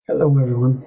Hello, everyone.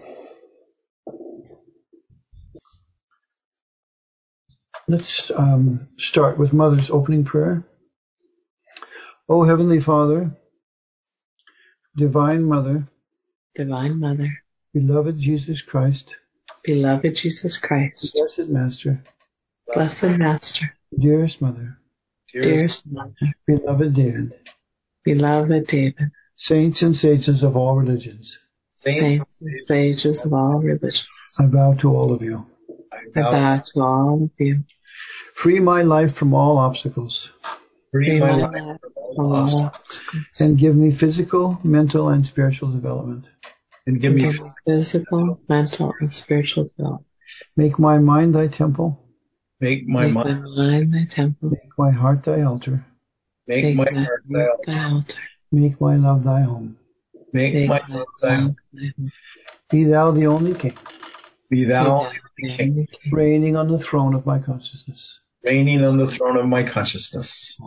Let's start with Mother's opening prayer. O Heavenly Father, Divine Mother, Divine Mother, beloved Jesus Christ, beloved Jesus Christ, Blessed Master, blessed Master, dearest Mother, dearest Mother, beloved David, beloved David, saints and sages of all religions, saints and sages of all religions, I bow to all of you. I bow to all of you. Free my life from all obstacles, Free my life from all obstacles, and give me physical, mental, and spiritual development. and give me physical, mental, and spiritual development. Make my mind thy temple, Make my mind thy temple, make my heart thy altar, make my heart thy altar, make my love thy home. make my love thy home. Be thou the only king, Be thou the king, reigning on the throne of my consciousness. reigning on the throne of my consciousness.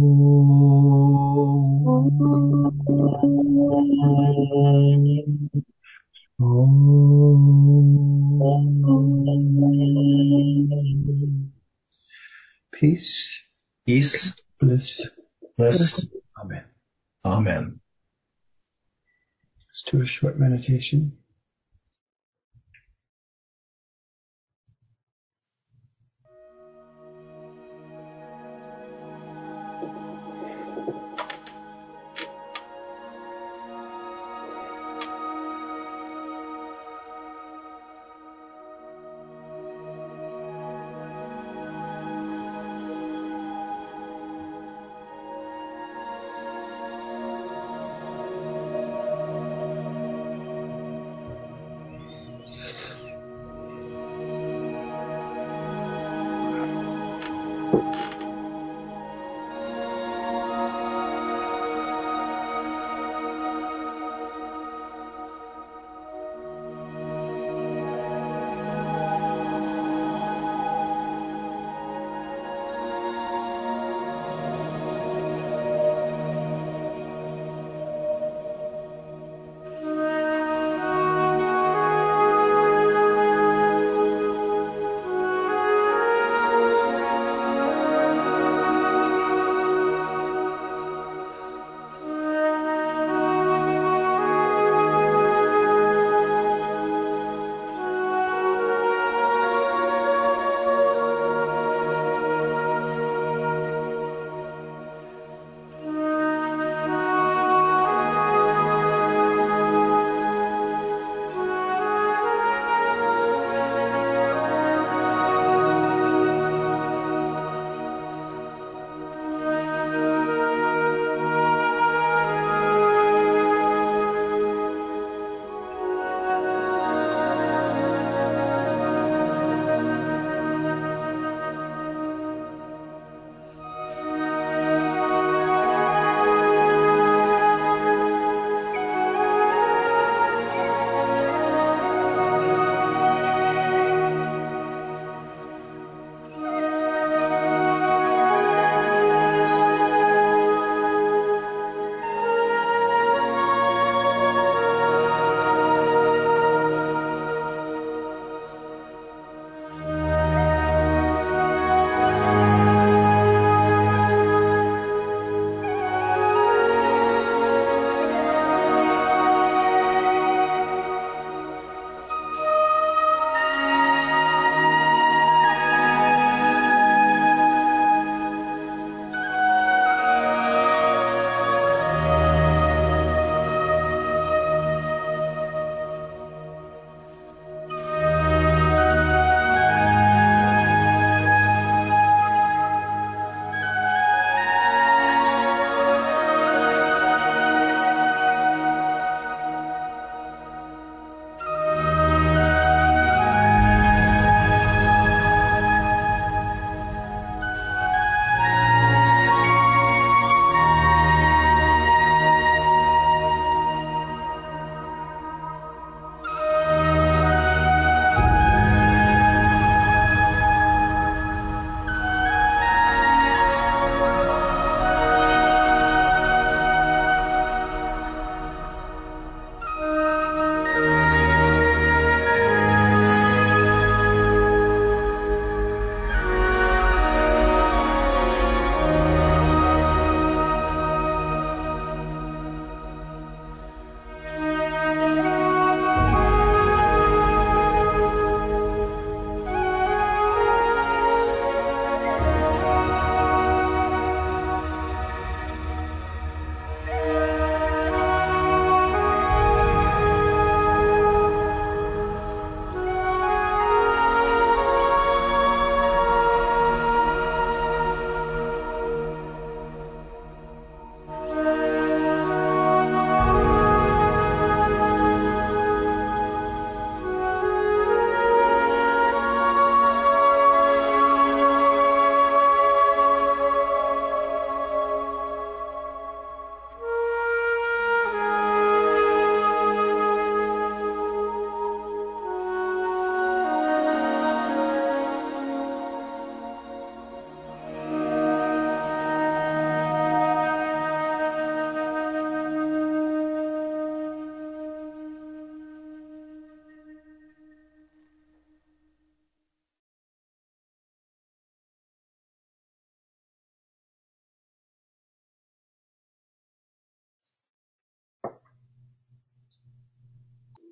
Peace, Peace, bliss. Amen. Amen. Let's do a short meditation.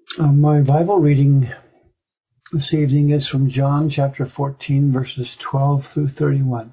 My Bible reading this evening is from John chapter 14, verses 12 through 31.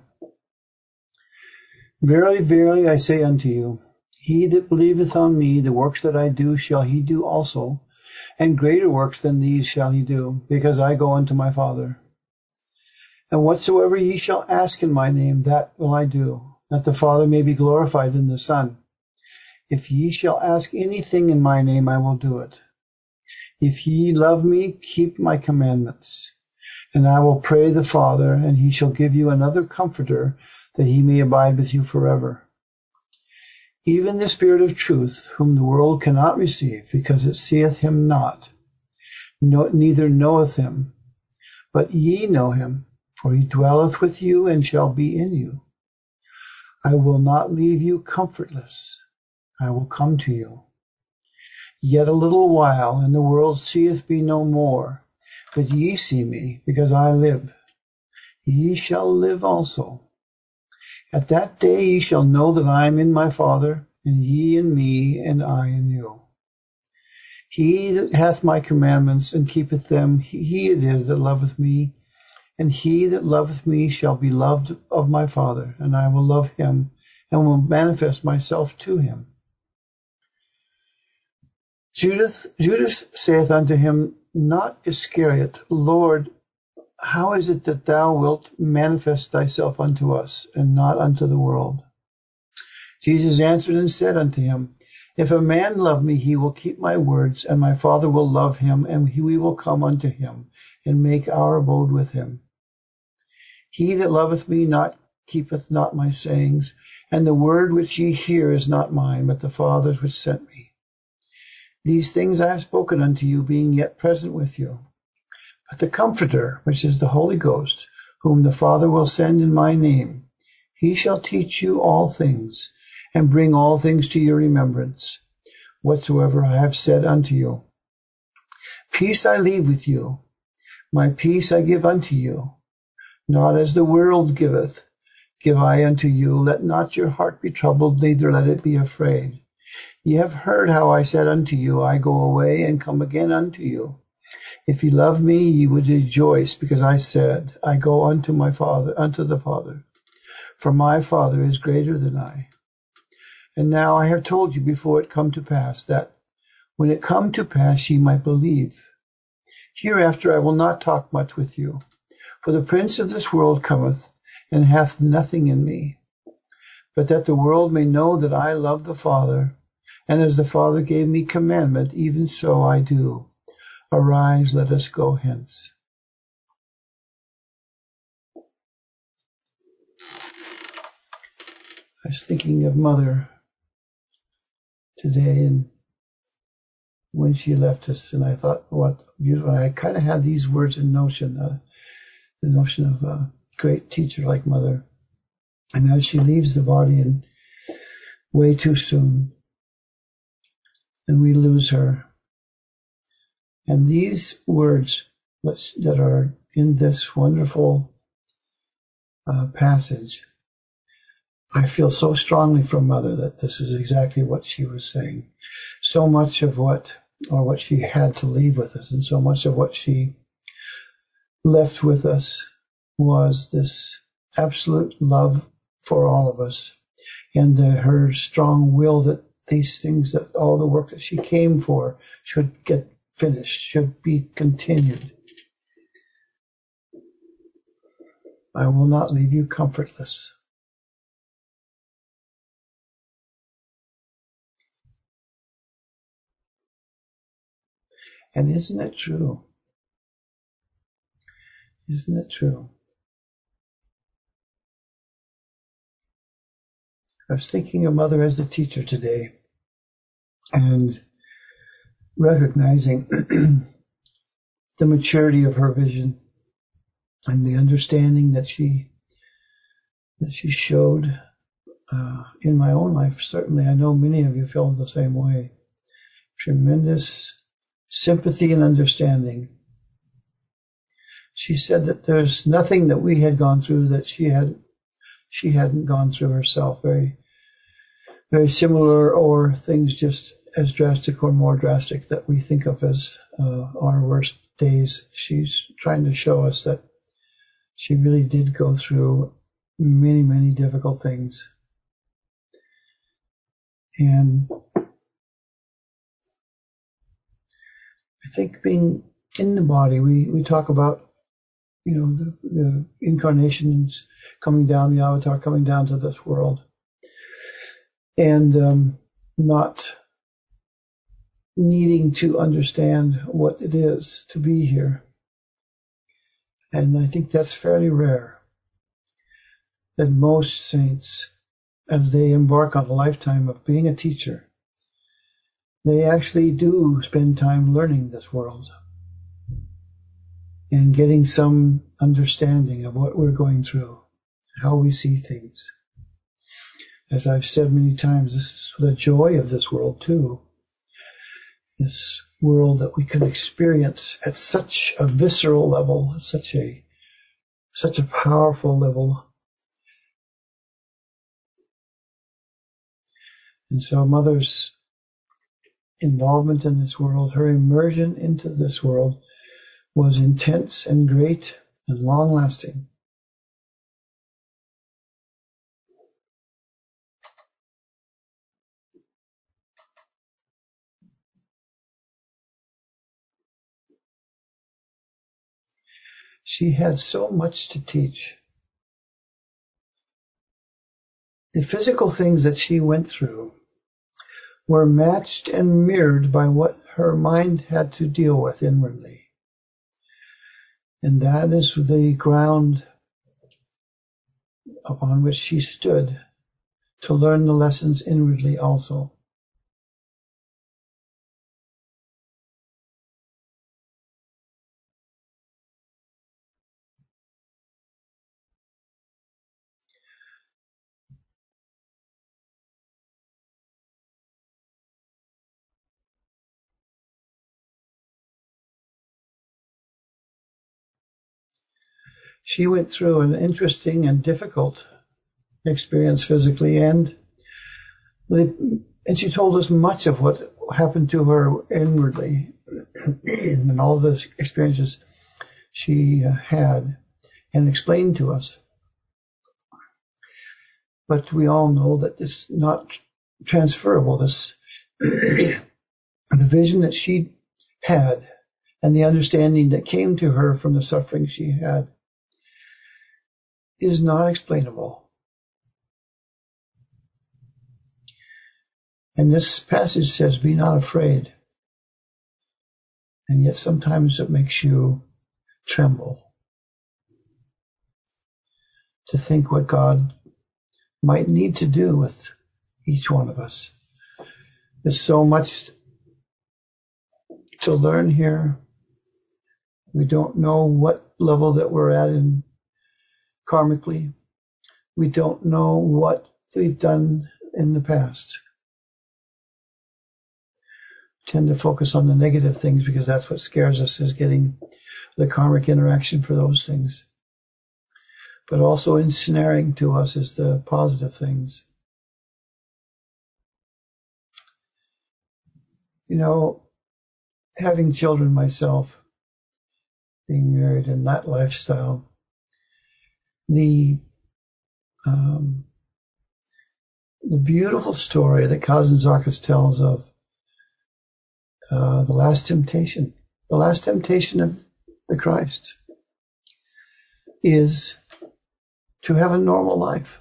Verily, verily, I say unto you, he that believeth on me, the works that I do shall he do also, and greater works than these shall he do, because I go unto my Father. And whatsoever ye shall ask in my name, that will I do, that the Father may be glorified in the Son. If ye shall ask anything in my name, I will do it. If ye love me, keep my commandments. And I will pray the Father, and he shall give you another Comforter, that he may abide with you forever. Even the Spirit of truth, whom the world cannot receive, because it seeth him not, neither knoweth him. But ye know him, for he dwelleth with you and shall be in you. I will not leave you comfortless. I will come to you. Yet a little while, and the world seeth me no more. But ye see me, because I live. Ye shall live also. At that day ye shall know that I am in my Father, and ye in me, and I in you. He that hath my commandments, and keepeth them, he it is that loveth me. And he that loveth me shall be loved of my Father, and I will love him, and will manifest myself to him. Judas saith unto him, not Iscariot, Lord, how is it that thou wilt manifest thyself unto us, and not unto the world? Jesus answered and said unto him, if a man love me, he will keep my words, and my Father will love him, and we will come unto him, and make our abode with him. He that loveth me not keepeth not my sayings, and the word which ye hear is not mine, but the Father's which sent me. These things I have spoken unto you, being yet present with you. But the Comforter, which is the Holy Ghost, whom the Father will send in my name, he shall teach you all things, and bring all things to your remembrance, whatsoever I have said unto you. Peace I leave with you, my peace I give unto you. Not as the world giveth, give I unto you. Let not your heart be troubled, neither let it be afraid. Ye have heard how I said unto you, I go away and come again unto you. If ye love me, ye would rejoice, because I said, I go unto my Father, unto the Father. For my Father is greater than I. And now I have told you before it come to pass, that when it come to pass ye might believe. Hereafter I will not talk much with you, for the prince of this world cometh, and hath nothing in me. But that the world may know that I love the Father, and as the Father gave me commandment, even so I do. Arise, let us go hence. I was thinking of Mother today, and when she left us, and I thought, what beautiful. I kind of had these words in notion, the notion of a great teacher like Mother. And as she leaves the body, and way too soon, and we lose her. And these words that are in this wonderful passage, I feel so strongly from Mother that this is exactly what she was saying. So much of what she had to leave with us, and so much of what she left with us was this absolute love for all of us, and her strong will that these things, that all the work that she came for, should get finished, should be continued. I will not leave you comfortless. And isn't it true? Isn't it true? I was thinking of Mother as the teacher today, and recognizing the maturity of her vision and the understanding that she showed in my own life. Certainly, I know many of you feel the same way. Tremendous sympathy and understanding. She said that there's nothing that we had gone through that she hadn't gone through herself. Very, very similar, or things just as drastic or more drastic that we think of as our worst days. She's trying to show us that she really did go through many, many difficult things. And I think being in the body, we talk about, the incarnations coming down, the avatar coming down to this world, and not needing to understand what it is to be here. And I think that's fairly rare, that most saints, as they embark on a lifetime of being a teacher, they actually do spend time learning this world and getting some understanding of what we're going through, how we see things. As I've said many times, this is the joy of this world too. This world that we can experience at such a visceral level, such a powerful level. And so Mother's involvement in this world, her immersion into this world, was intense and great and long-lasting. She had so much to teach. The physical things that she went through were matched and mirrored by what her mind had to deal with inwardly. And that is the ground upon which she stood to learn the lessons inwardly also. She went through an interesting and difficult experience physically, and she told us much of what happened to her inwardly and all the experiences she had and explained to us. But we all know that this is not transferable. This the vision that she had and the understanding that came to her from the suffering she had is not explainable. And this passage says, be not afraid. And yet sometimes it makes you tremble to think what God might need to do with each one of us. There's so much to learn here. We don't know what level that we're at in karmically. We don't know what we've done in the past. We tend to focus on the negative things because that's what scares us, is getting the karmic interaction for those things. But also ensnaring to us is the positive things. Having children myself, being married in that lifestyle, the beautiful story that Kazantzakis tells of the last temptation of the Christ is to have a normal life,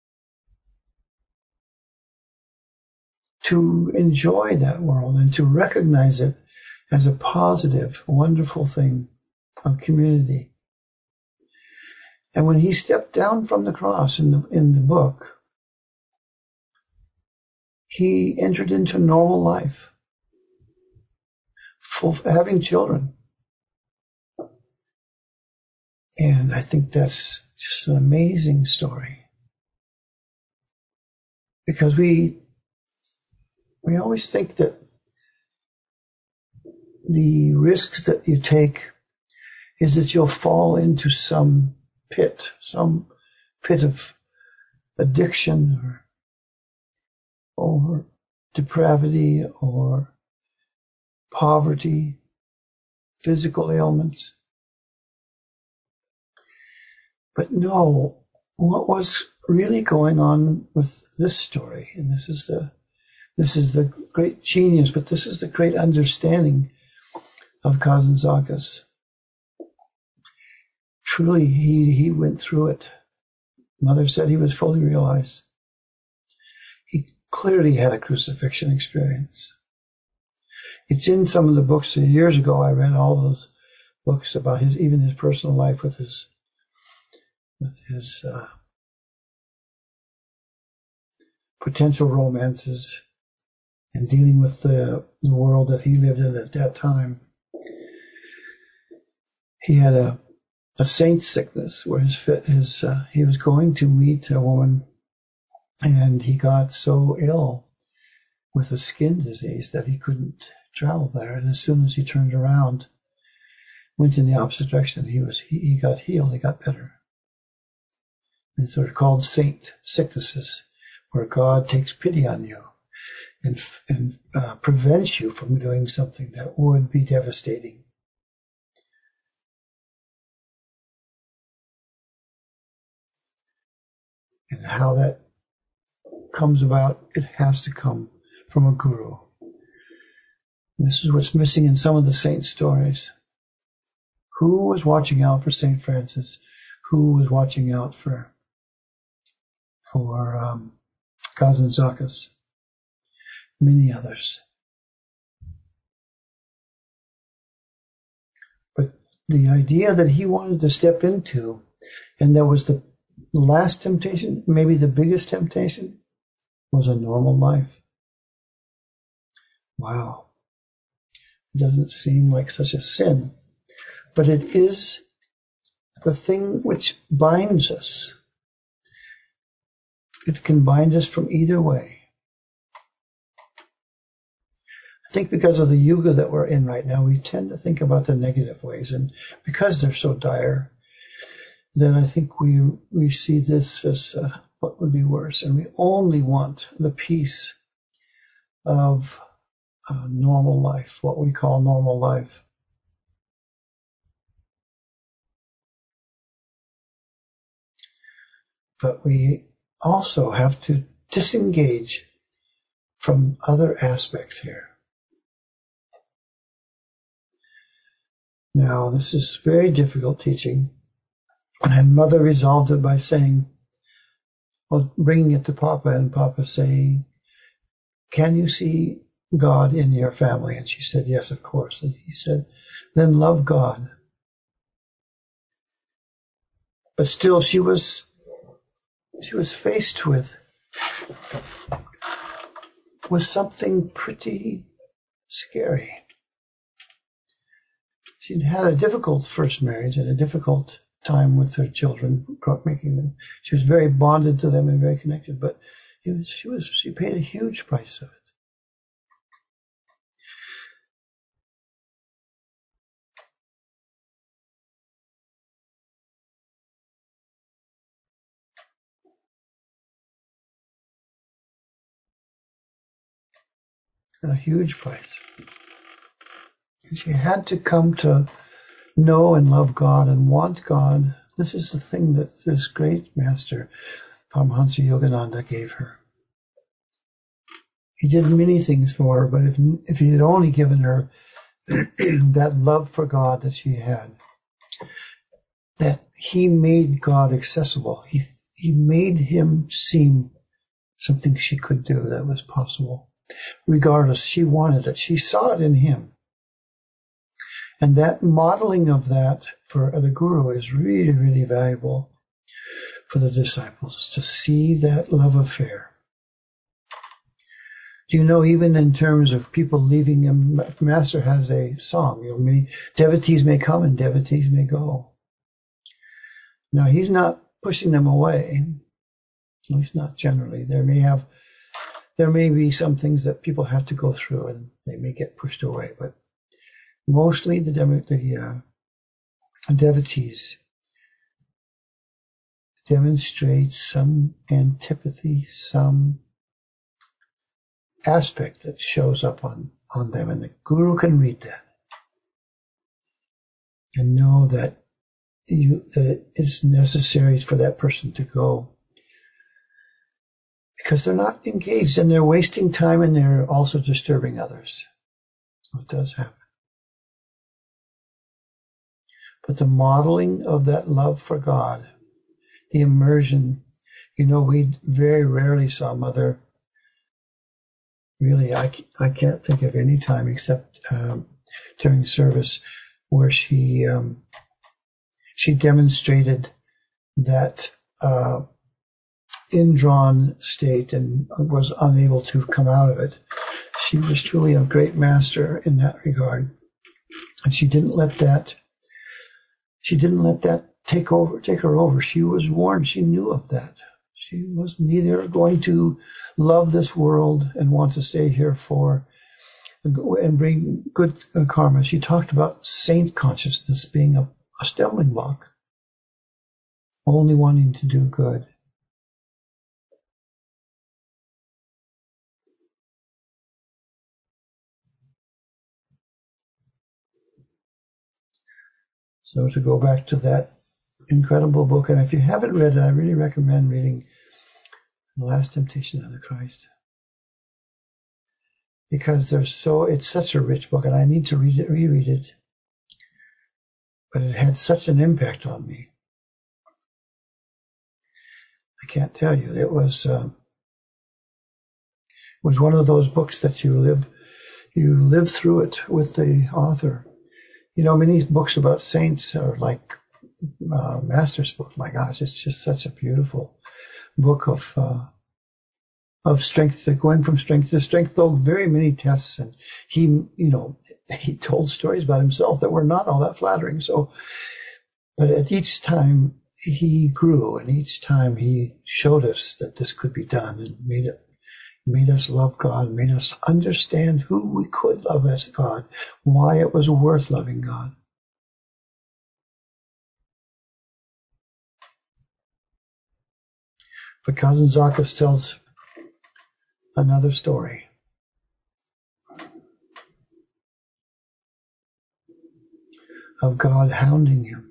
to enjoy that world and to recognize it as a positive, wonderful thing of community. And when he stepped down from the cross in the book, he entered into normal life, having children. And I think that's just an amazing story. Because we always think that the risks that you take is that you'll fall into some pit of addiction or depravity or poverty, physical ailments. But no, what was really going on with this story, and this is the great genius, but this is the great understanding of Kazantzakis. Truly, he went through it. Mother said he was fully realized. He clearly had a crucifixion experience. It's in some of the books. Years ago, I read all those books about even his personal life with his potential romances and dealing with the world that he lived in at that time. He had a saint sickness where he was going to meet a woman, and he got so ill with a skin disease that he couldn't travel there. And as soon as he turned around, went in the opposite direction, he got healed. He got better. And so they're called saint sicknesses, where God takes pity on you and prevents you from doing something that would be devastating. And how that comes about, it has to come from a guru. And this is what's missing in some of the saint stories. Who was watching out for St. Francis? Who was watching out for Kazantzakis? Many others. But the idea that he wanted to step into, and that was the last temptation, maybe the biggest temptation, was a normal life. Wow. It doesn't seem like such a sin, but it is the thing which binds us. It can bind us from either way. I think because of the yuga that we're in right now, we tend to think about the negative ways, and because they're so dire, then I think we see this as what would be worse, and we only want the peace of normal life, what we call normal life. But we also have to disengage from other aspects here. Now, this is very difficult teaching, and Mother resolved it by saying, well, bringing it to Papa, and Papa saying, can you see God in your family? And she said, yes, of course. And he said, then love God. But still, she was faced with something pretty scary. She'd had a difficult first marriage and a difficult time with her children, making them. She was very bonded to them and very connected, but she paid a huge price of it. A huge price. And she had to come to know and love God and want God. This is the thing that this great master, Paramahansa Yogananda, gave her. He did many things for her, but if he had only given her that love for God that she had, that he made God accessible. He made him seem something she could do that was possible. Regardless, she wanted it. She saw it in him. And that modeling of that for the guru is really, really valuable for the disciples, to see that love affair. Do you know, even in terms of people leaving him, Master has a song, many devotees may come and devotees may go. Now, he's not pushing them away, at least not generally. There may be some things that people have to go through and they may get pushed away, but mostly the devotees demonstrate some antipathy, some aspect that shows up on them, and the guru can read that and know that that it's necessary for that person to go, because they're not engaged and they're wasting time and they're also disturbing others. So it does happen. But the modeling of that love for God, the immersion, we very rarely saw Mother. Really, I can't think of any time except during service where she demonstrated that indrawn state and was unable to come out of it. She was truly a great master in that regard, and she didn't let that take her over. She was warned. She knew of that. She was neither going to love this world and want to stay here and bring good karma. She talked about saint consciousness being a stumbling block, only wanting to do good. So to go back to that incredible book, and if you haven't read it, I really recommend reading The Last Temptation of the Christ, because it's such a rich book, and I need to reread it. But it had such an impact on me. I can't tell you. It was one of those books that you live through it with the author. Many books about saints are like Master's book. My gosh, it's just such a beautiful book of strength, going from strength to strength, though very many tests. And he told stories about himself that were not all that flattering. So, but at each time he grew, and each time he showed us that this could be done, and made us love God, made us understand who we could love as God, why it was worth loving God. But Kazantzakis tells another story. Of God hounding him.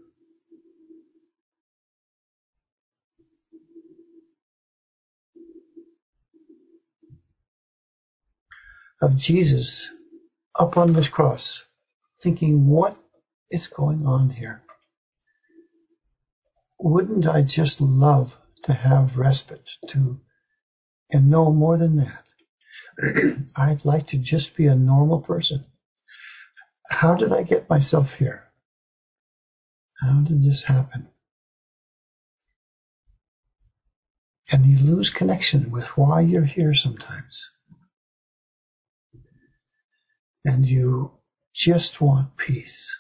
Of Jesus up on this cross, thinking, what is going on here? Wouldn't I just love to have respite and no more than that? I'd like to just be a normal person. How did I get myself here? How did this happen? And you lose connection with why you're here sometimes. And you just want peace.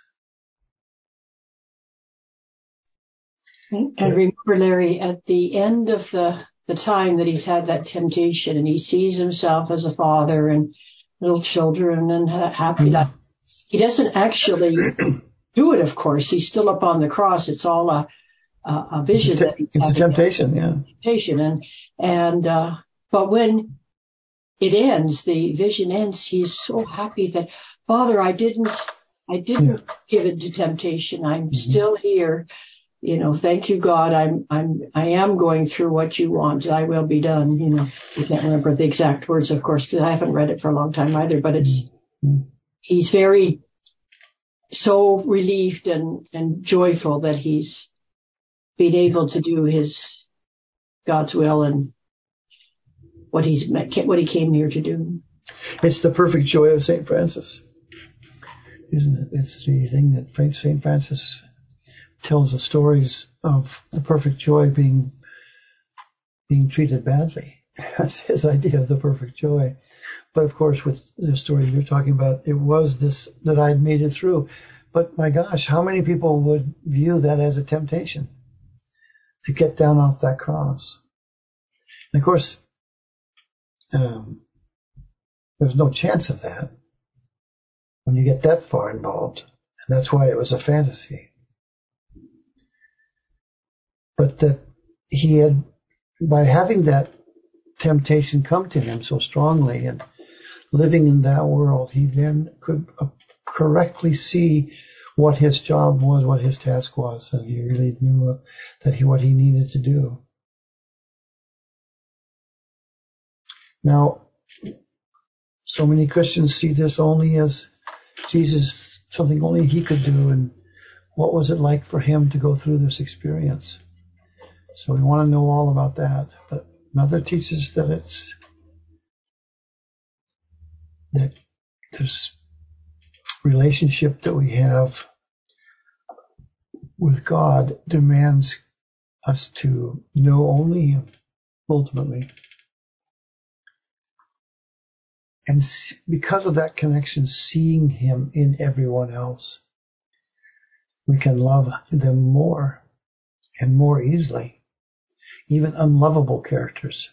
And remember, Larry, at the end of the time that he's had that temptation, and he sees himself as a father and little children and happy life, he doesn't actually do it, of course. He's still up on the cross. It's all a vision. It's a temptation, yeah. Temptation. But when it ends, the vision ends, he's so happy that, Father, I didn't give in to temptation. I'm still here. Thank you, God. I am going through what you want. I will be done. You can't remember the exact words, of course, because I haven't read it for a long time either, but he's very so relieved and joyful that he's been able to do his God's will and what he came here to do. It's the perfect joy of St. Francis, isn't it? It's the thing that St. Francis tells the stories of the perfect joy being treated badly. That's his idea of the perfect joy. But of course, with the story you're talking about, it was this that I made it through. But my gosh, how many people would view that as a temptation to get down off that cross? And of course, there's no chance of that when you get that far involved. And that's why it was a fantasy. But that he had, by having that temptation come to him so strongly and living in that world, he then could correctly see what his job was, what his task was, and he really knew what he needed to do. Now, so many Christians see this only as Jesus, something only he could do, and what was it like for him to go through this experience? So we want to know all about that. But Mother teaches that this relationship that we have with God demands us to know only him, ultimately. And because of that connection, seeing him in everyone else, we can love them more and more easily, even unlovable characters.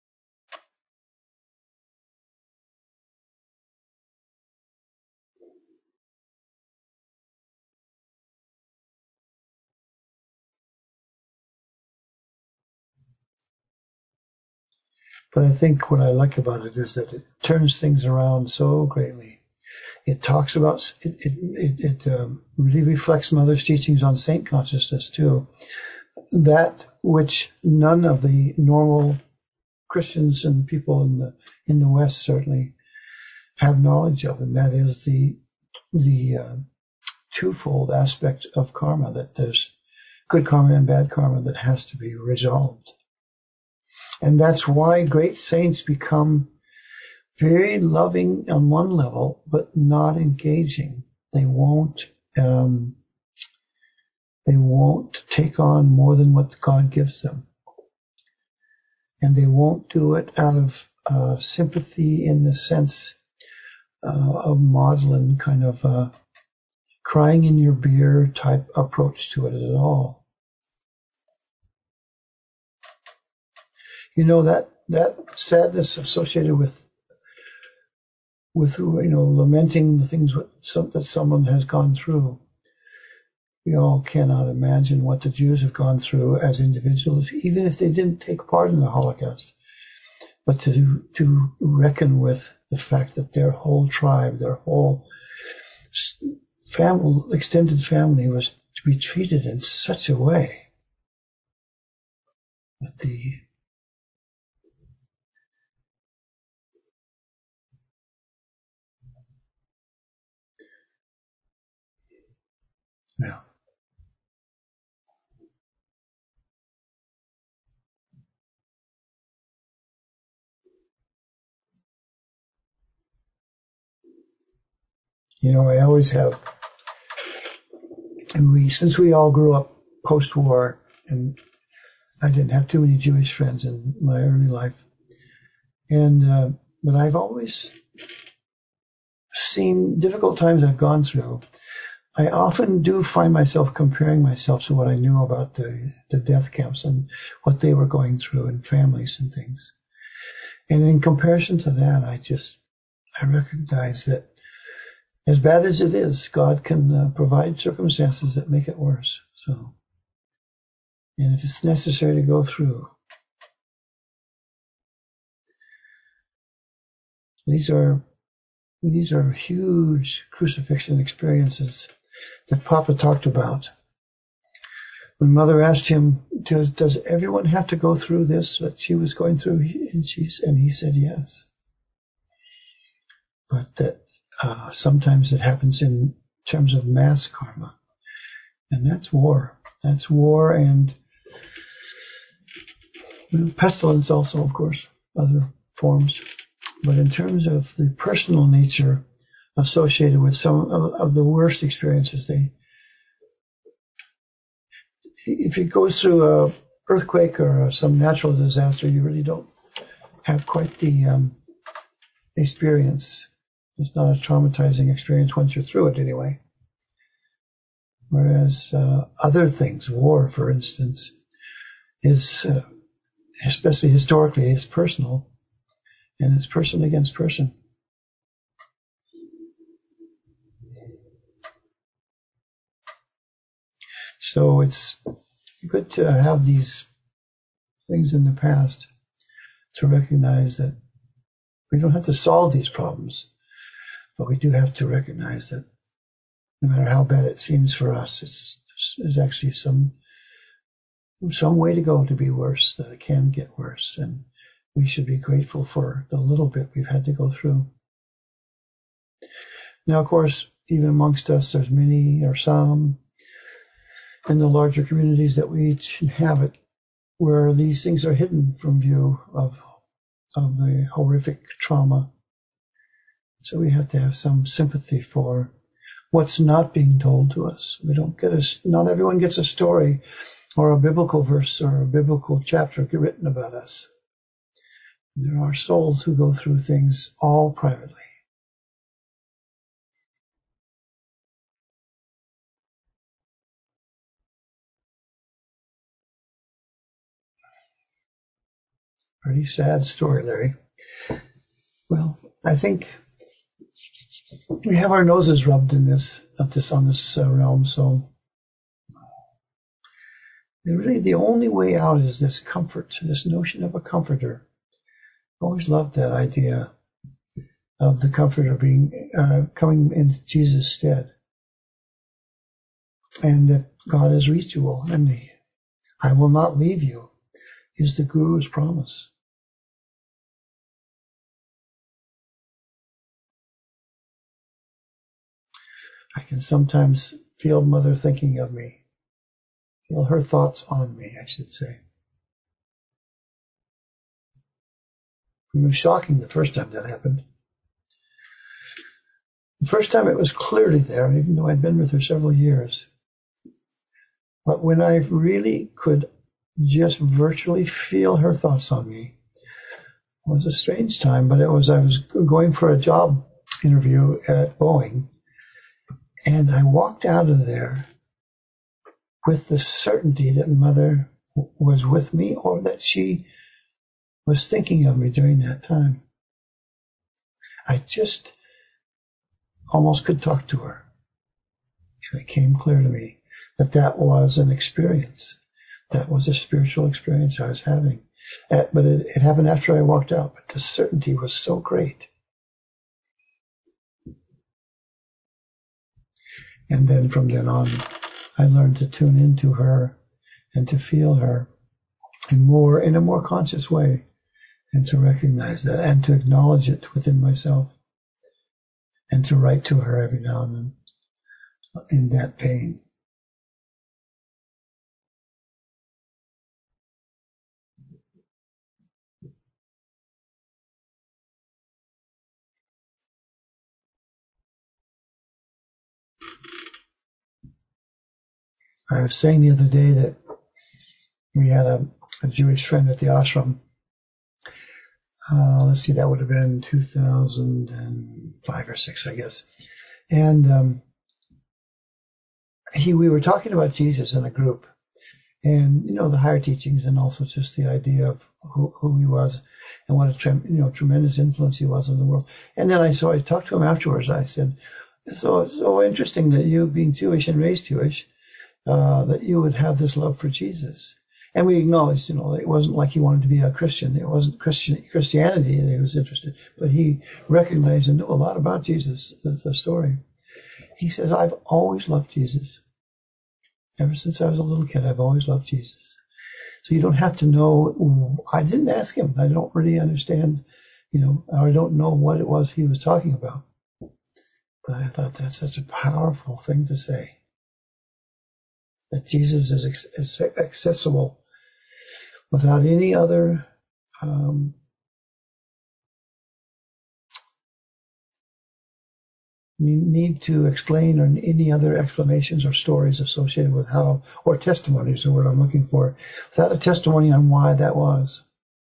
But I think what I like about it is that it turns things around so greatly. It talks about, it really reflects Mother's teachings on saint consciousness too. That which none of the normal Christians and people in the West certainly have knowledge of, and that is the twofold aspect of karma, that there's good karma and bad karma that has to be resolved. And that's why great saints become very loving on one level, but not engaging. They won't take on more than what God gives them. And they won't do it out of sympathy in the sense of Maudlin, kind of crying in your beer type approach to it at all. You know, that sadness associated with lamenting the things that someone has gone through. We all cannot imagine what the Jews have gone through as individuals, even if they didn't take part in the Holocaust. But to reckon with the fact that their whole tribe, their whole family, extended family, was to be treated in such a way. But yeah. You know, I always have, since we all grew up post-war, and I didn't have too many Jewish friends in my early life, but I've always seen difficult times I've gone through. I often do find myself comparing myself to what I knew about the death camps and what they were going through and families and things. And in comparison to that, I recognize that as bad as it is, God can provide circumstances that make it worse. So, and if it's necessary to go through, these are huge crucifixion experiences that Papa talked about. When Mother asked him, does everyone have to go through this that she was going through? And he said yes. But that sometimes it happens in terms of mass karma. And that's war. That's war and pestilence also, of course, other forms. But in terms of the personal nature associated with some of the worst experiences, if it goes through a earthquake or some natural disaster, you really don't have quite the experience. It's not a traumatizing experience once you're through it anyway. Whereas other things, war, for instance, is, especially historically, is personal, and it's person against person. So it's good to have these things in the past to recognize that We don't have to solve these problems, but we do have to recognize that no matter how bad it seems for us, there's actually some way to go to be worse, that it can get worse. And we should be grateful for the little bit we've had to go through. Now, of course, even amongst us, there's many or some in the larger communities that we each inhabit where these things are hidden from view of the horrific trauma. So we have to have some sympathy for what's not being told to us. Not everyone gets a story or a biblical verse or a biblical chapter written about us. There are souls who go through things all privately. Pretty sad story, Larry. Well, I think we have our noses rubbed in this realm, so really the only way out is this comfort, this notion of a comforter. I always loved that idea of the comforter being coming in Jesus' stead, and that God is reachable, and I will not leave you is the Guru's promise. I can sometimes feel Mother thinking of me, feel her thoughts on me, I should say. It was shocking the first time that happened. The first time it was clearly there, even though I'd been with her several years. But when I really could just virtually feel her thoughts on me, it was a strange time, but I was going for a job interview at Boeing, and I walked out of there with the certainty that Mother was with me, or that she was thinking of me during that time. I just almost could talk to her. And it came clear to me that was an experience. That was a spiritual experience I was having. But it happened after I walked out, but the certainty was so great. And then from then on, I learned to tune into her and to feel her in a more conscious way, and to recognize that and to acknowledge it within myself, and to write to her every now and then in that pain. I was saying the other day that we had a Jewish friend at the ashram. Let's see, that would have been 2005 or 6, I guess. And we were talking about Jesus in a group, and the higher teachings, and also just the idea of who he was and what a tremendous influence he was on the world. And then I talked to him afterwards. I said, so interesting that you, being Jewish and raised Jewish, that you would have this love for Jesus. And we acknowledged, it wasn't like he wanted to be a Christian. It wasn't Christianity that he was interested, but he recognized and knew a lot about Jesus, the story. He says, I've always loved Jesus. Ever since I was a little kid, I've always loved Jesus. So you don't have to know. I didn't ask him. I don't really understand, or I don't know what it was he was talking about. But I thought that's such a powerful thing to say. That Jesus is accessible without any other need to explain, or any other explanations or stories associated with how, or testimonies are what I'm looking for, without a testimony on why that was.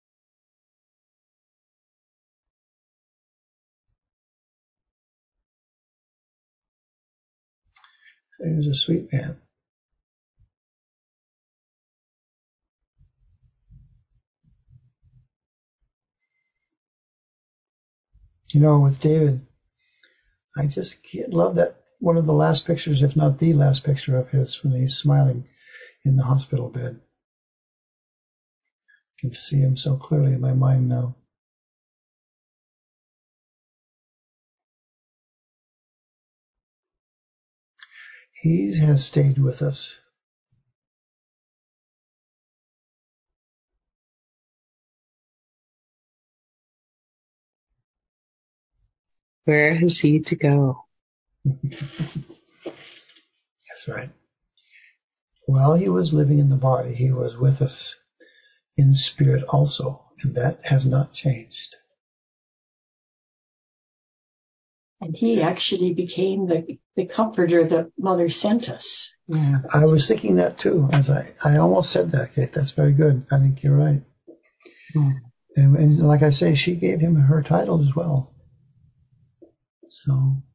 He was a sweet man. With David, I just love that one of the last pictures, if not the last picture of his, when he's smiling in the hospital bed. I can see him so clearly in my mind now. He has stayed with us. Where has he to go? That's right. While he was living in the body, he was with us in spirit also, and that has not changed. And he actually became the comforter that Mother sent us. Yeah, I was thinking that too. As I almost said that, Kate. That's very good. I think you're right. And like I say, she gave him her title as well. So.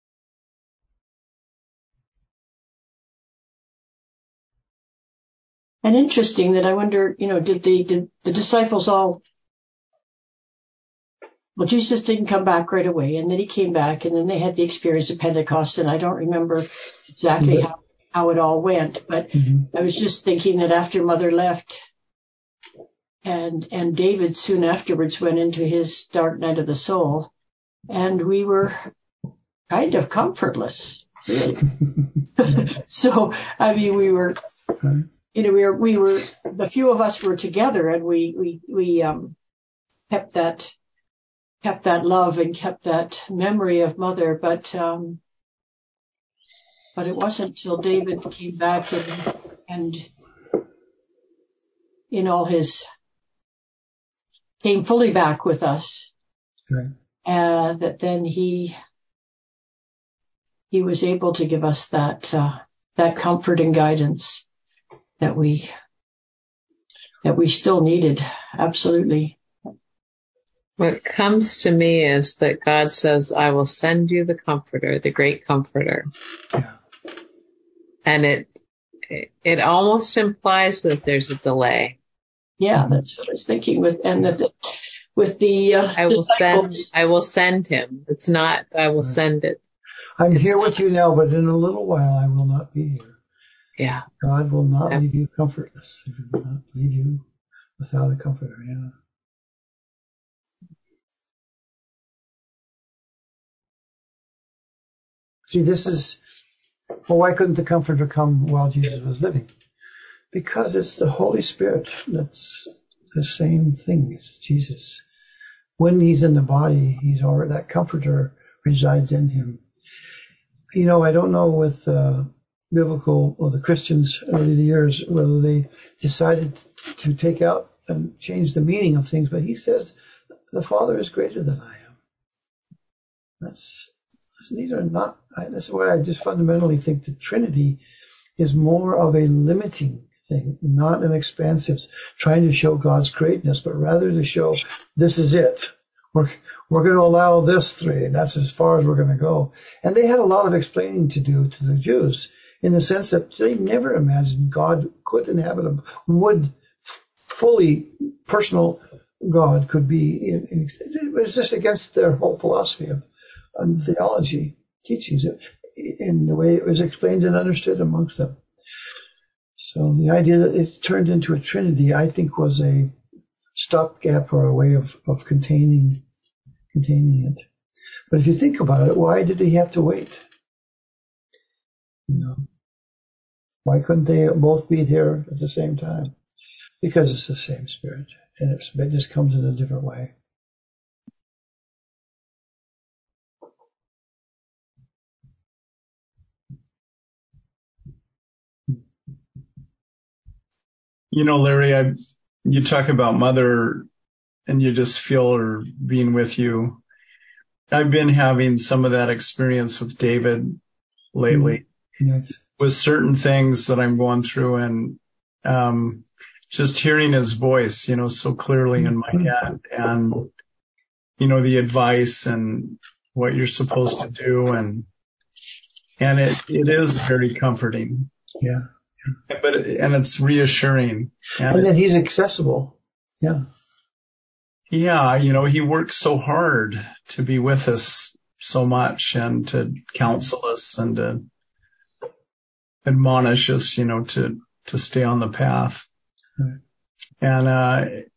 And interesting that I wonder, did the disciples all, well, Jesus didn't come back right away, and then he came back, and then they had the experience of Pentecost, and I don't remember exactly how it all went, but I was just thinking that after Mother left, and David soon afterwards went into his dark night of the soul, and we were kind of comfortless, really. So, I mean, we were, the few of us were together, and we kept that love and kept that memory of Mother, but it wasn't till David came back and in all his, came fully back with us, that then he was able to give us that comfort and guidance that we still needed. Absolutely. What comes to me is that God says, I will send you the Comforter, the great Comforter. Yeah. And it almost implies that there's a delay. Yeah, that's what I was thinking with the I will send him. It's not, I will send it. I'm here with you now, but in a little while I will not be here. Yeah. God will not leave you comfortless. He will not leave you without a comforter. Yeah. See, why couldn't the Comforter come while Jesus was living? Because it's the Holy Spirit that's the same thing as Jesus. When he's in the body, that Comforter resides in him. I don't know with biblical or the Christians early years whether they decided to take out and change the meaning of things, but he says the Father is greater than I am. That's why I just fundamentally think the Trinity is more of a limiting thing, not an expansive, trying to show God's greatness, but rather to show this is it. We're going to allow this three, and that's as far as we're going to go. And they had a lot of explaining to do to the Jews in the sense that they never imagined God could inhabit fully personal God could be. It was just against their whole philosophy of theology teachings in the way it was explained and understood amongst them. So the idea that it turned into a Trinity, I think, was a stopgap or a way of containing it. But if you think about it, why did he have to wait? Why couldn't they both be there at the same time? Because it's the same Spirit, and it just comes in a different way. Larry, you talk about Mother and you just feel her being with you. I've been having some of that experience with David lately. Yes. With certain things that I'm going through and just hearing his voice, so clearly in my head and, the advice and what you're supposed to do. And it is very comforting. Yeah. And it's reassuring. And then he's accessible. Yeah. Yeah. He works so hard to be with us so much and to counsel us and to admonish us, to stay on the path. Right. And,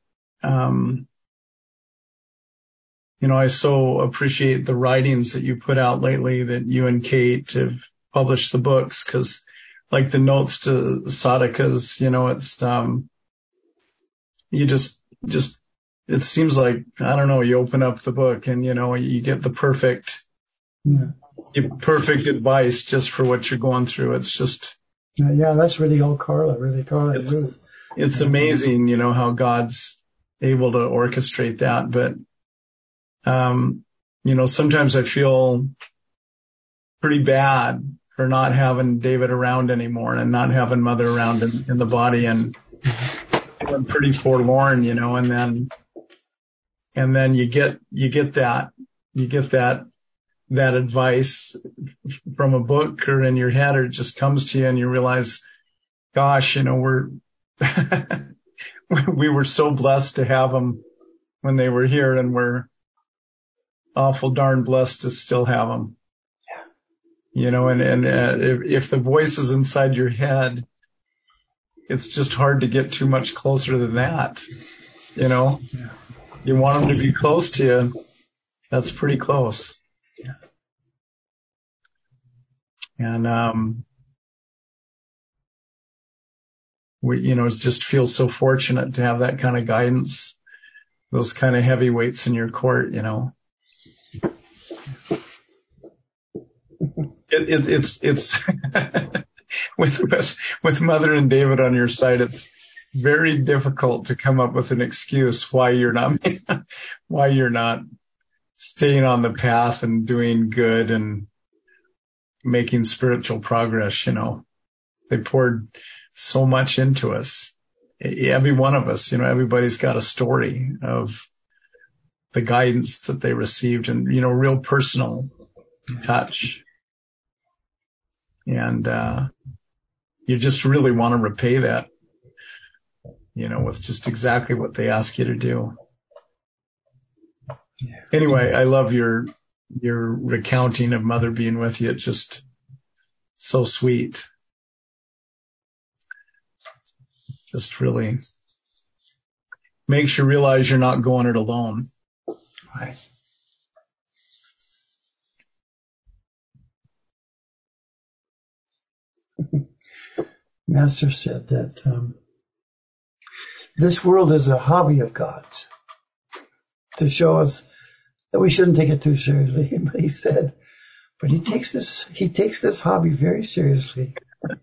I so appreciate the writings that you put out lately that you and Kate have publish the books, because like the notes to Sadhaka's, it's, you just, it seems like, I don't know, you open up the book and, you get the perfect advice just for what you're going through. It's just, yeah, that's really all Carla, and Ruth. It's amazing, how God's able to orchestrate that. But, sometimes I feel pretty bad for not having David around anymore and not having Mother around in the body, and I'm pretty forlorn, and then you get that advice from a book or in your head, or it just comes to you and you realize, gosh, we were so blessed to have them when they were here, and we're awful darn blessed to still have them. If the voice is inside your head, it's just hard to get too much closer than that. You want them to be close to you. That's pretty close. Yeah. And, we, just feel so fortunate to have that kind of guidance, those kind of heavyweights in your court, It's with Mother and David on your side, it's very difficult to come up with an excuse why you're not staying on the path and doing good and making spiritual progress. They poured so much into us. Every one of us, everybody's got a story of the guidance that they received, and, real personal touch. And, you just really want to repay that, with just exactly what they ask you to do. Yeah. Anyway, I love your recounting of Mother being with you. It's just so sweet. Just really makes you realize you're not going it alone. Right. Master said that this world is a hobby of God's to show us that we shouldn't take it too seriously. But he said, but he takes this hobby very seriously.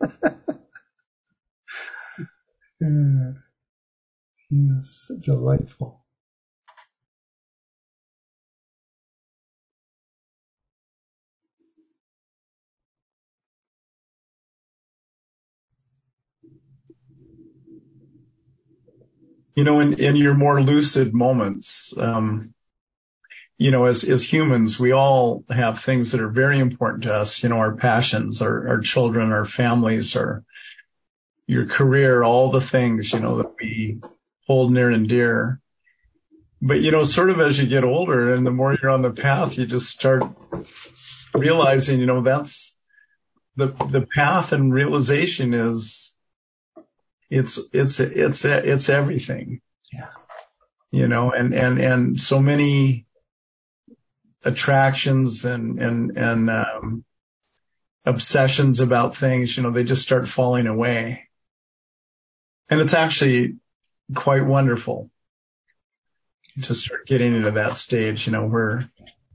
He was delightful. In your more lucid moments, as humans, we all have things that are very important to us, our passions, our children, our families, your career, all the things, that we hold near and dear. But, sort of as you get older and the more you're on the path, you just start realizing, that's the path, and realization is it's everything. Yeah. And so many attractions and obsessions about things, they just start falling away. And it's actually quite wonderful to start getting into that stage, where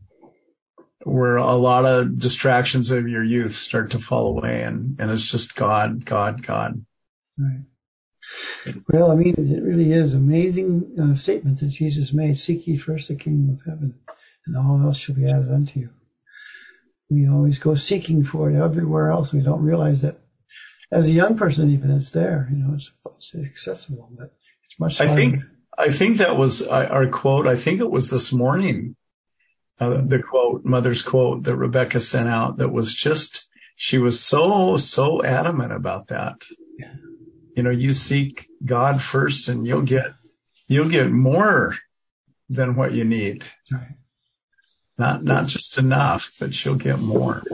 a lot of distractions of your youth start to fall away, and it's just God. Right. Well, I mean, it really is amazing statement that Jesus made. Seek ye first the kingdom of heaven, and all else shall be added unto you. We always go seeking for it everywhere else. We don't realize that as a young person, even it's there. It's accessible, but it's much harder. I think that was our quote. I think it was this morning, the quote, Mother's quote that Rebecca sent out. That was just, she was so adamant about that. Yeah. You seek God first, and you'll get more than what you need. Right. Not just enough, but you'll get more.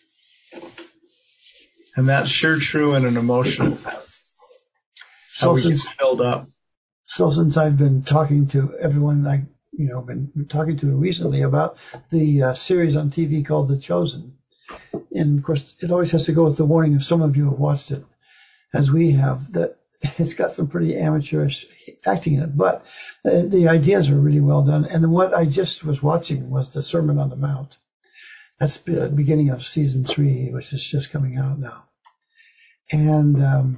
And that's sure true in an emotional sense. How we get filled up. So since I've been talking to everyone been talking to recently about the series on TV called The Chosen, And of course, it always has to go with the warning if some of you have watched it, as we have, that it's got some pretty amateurish acting in it. But the ideas are really well done. And then what I just was watching was the Sermon on the Mount. That's the beginning of season 3, which is just coming out now. And,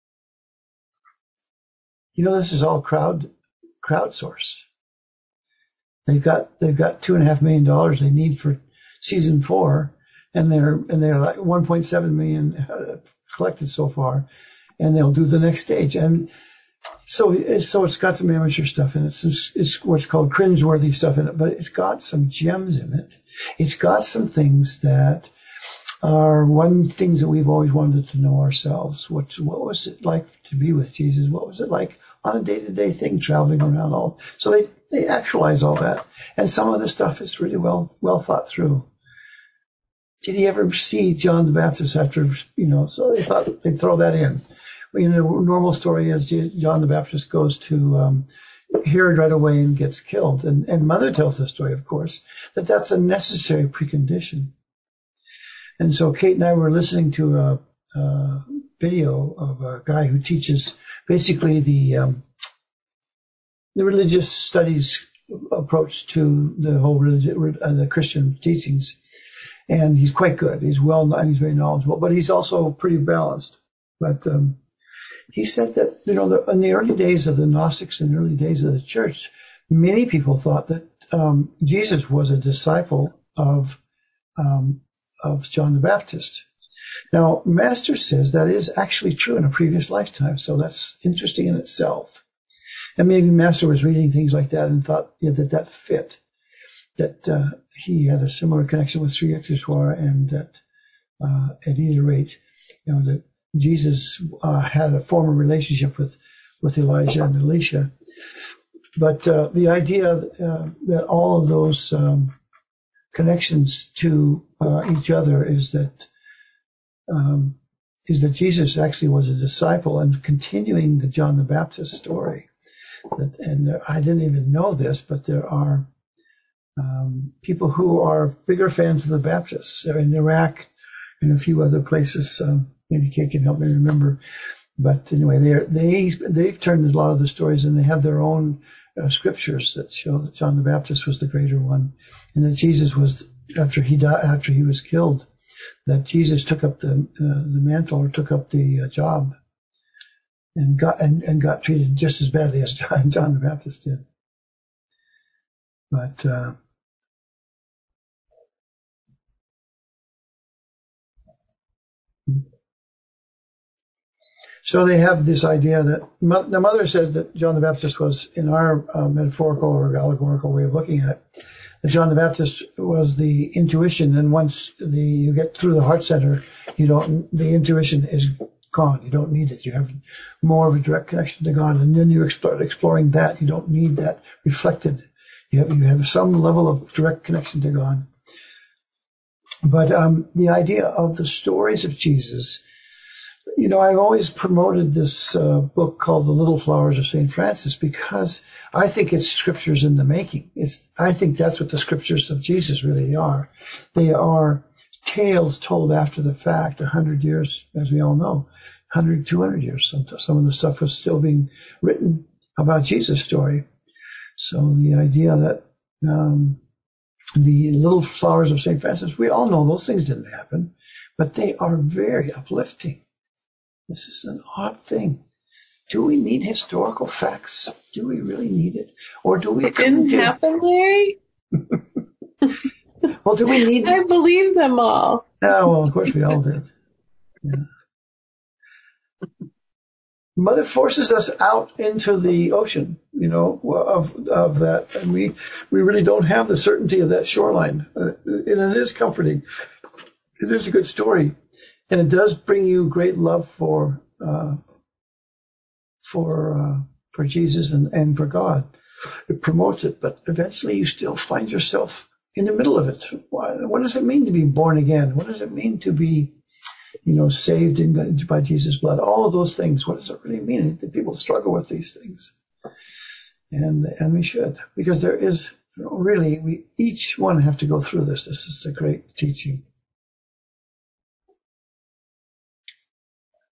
this is all crowdsource. They've got $2.5 million they need for season 4, and they're like 1.7 million collected so far, and they'll do the next stage. And so it's got some amateur stuff in it. It's what's called cringeworthy stuff in it, but it's got some gems in it. It's got some things that are things that we've always wanted to know ourselves. What was it like to be with Jesus? What was it like on a day-to-day thing, traveling around all? So they actualize all that. And some of the stuff is really well thought through. Did he ever see John the Baptist after, so they thought they'd throw that in. The normal story is John the Baptist goes to Herod right away and gets killed. And Mother tells the story, of course, that's a necessary precondition. And so Kate and I were listening to a video of a guy who teaches basically the religious studies approach to the whole the Christian teachings. And he's quite good. He's he's very knowledgeable, but he's also pretty balanced. But he said that, in the early days of the Gnostics and early days of the church, many people thought that Jesus was a disciple of John the Baptist. Now, Master says that is actually true in a previous lifetime, so that's interesting in itself. And maybe Master was reading things like that and thought that fit, that he had a similar connection with Sri Yukteswar, and that at either rate, that Jesus had a former relationship with Elijah and Elisha. But the idea that all of those connections to each other is that Jesus actually was a disciple, and continuing the John the Baptist story. I didn't even know this, but there are people who are bigger fans of the Baptists. They're in Iraq and a few other places. Maybe Kate can help me remember. But anyway, they've turned a lot of the stories, and they have their own scriptures that show that John the Baptist was the greater one, and that Jesus was, after he was killed, that Jesus took up the mantle, or took up the job, and got treated just as badly as John the Baptist did. But so they have this idea that the Mother says that John the Baptist was, in our metaphorical or allegorical way of looking at it, that John the Baptist was the intuition, and once you get through the heart center, the intuition is gone. You don't need it. You have more of a direct connection to God, and then you start exploring that. You don't need that reflected. You have some level of direct connection to God. But the idea of the stories of Jesus, I've always promoted this book called The Little Flowers of St. Francis, because I think it's scriptures in the making. I think that's what the scriptures of Jesus really are. They are tales told after the fact, 100 years, as we all know, 100, 200 years. Some of the stuff was still being written about Jesus' story. So the idea that the Little Flowers of St. Francis, we all know those things didn't happen, but they are very uplifting. This is an odd thing. Do we need historical facts? Do we really need it? Or do we... It didn't happen, Larry? Well, do we need... I believe them all. Oh, well, of course we all did. Yeah. Mother forces us out into the ocean, of that. And we really don't have the certainty of that shoreline. And it is comforting. It is a good story. And it does bring you great love for Jesus and for God. It promotes it, but eventually you still find yourself in the middle of it. What does it mean to be born again? What does it mean to be, saved by Jesus' blood? All of those things. What does it really mean? People struggle with these things, and we should, because there is really, we each one have to go through this. This is the great teaching.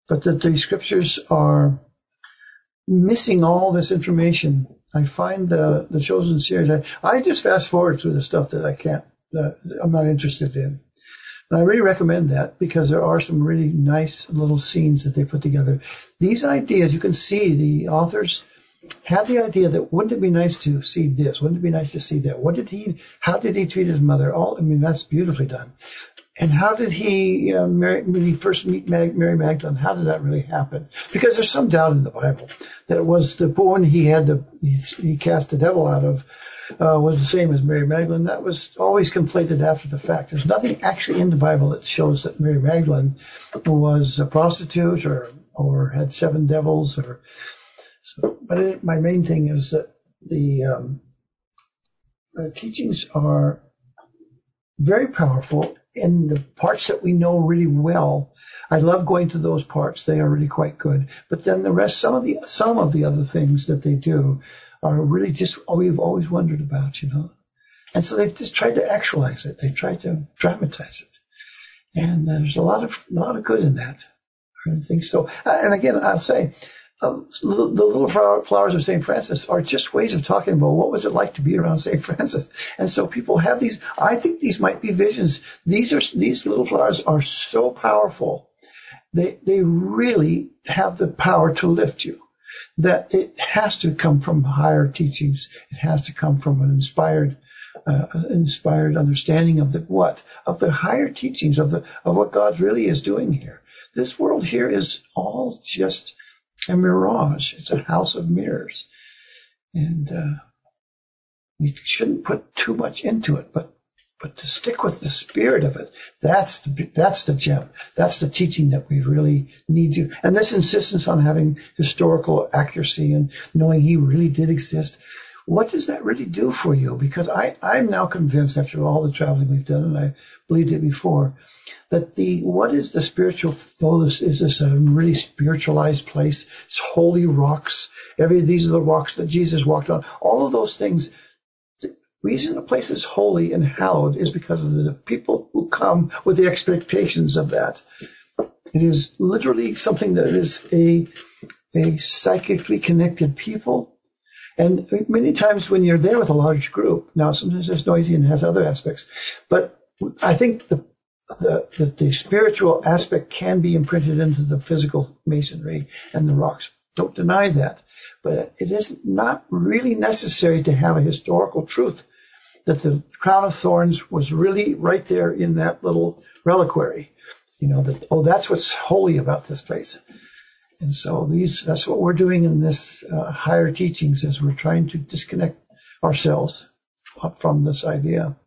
but that the scriptures are missing all this information. I find the Chosen series, I just fast forward through the stuff that I'm not interested in. And I really recommend that because there are some really nice little scenes that they put together. These ideas, you can see the authors had the idea that wouldn't it be nice to see this? Wouldn't it be nice to see that? How did he treat his mother? That's beautifully done. And how did when he first meet Mary Magdalene, how did that really happen? Because there's some doubt in the Bible that it was the woman he cast the devil out of, was the same as Mary Magdalene. That was always conflated after the fact. There's nothing actually in the Bible that shows that Mary Magdalene was a prostitute or had 7 devils but my main thing is that the teachings are very powerful in the parts that we know really well. I love going to those parts. They are really quite good. But then the rest, some of the other things that they do are really just we've always wondered about, And so they've just tried to actualize it. They've tried to dramatize it. And there's a lot of good in that. I think so. And again, I'll say, the little flowers of St. Francis are just ways of talking about what was it like to be around St. Francis. And so people have these. I think these might be visions. These little flowers are so powerful. They really have the power to lift you. That it has to come from higher teachings. It has to come from an inspired understanding of the higher teachings of what God really is doing here. This world here is all just a mirage. It's a house of mirrors. And we shouldn't put too much into it, but to stick with the spirit of it, that's the gem. That's the teaching that we really need to. And this insistence on having historical accuracy and knowing he really did exist, what does that really do for you? Because I'm now convinced, after all the traveling we've done, and I believed it before, that what is the spiritual, is this a really spiritualized place? It's holy rocks. These are the rocks that Jesus walked on. All of those things. The reason a place is holy and hallowed is because of the people who come with the expectations of that. It is literally something that is a psychically connected people. And many times when you're there with a large group, now sometimes it's noisy and has other aspects, but I think the spiritual aspect can be imprinted into the physical masonry and the rocks. Don't deny that. But it is not really necessary to have a historical truth that the crown of thorns was really right there in that little reliquary. That's what's holy about this place. And so that's what we're doing in this higher teachings, is we're trying to disconnect ourselves from this idea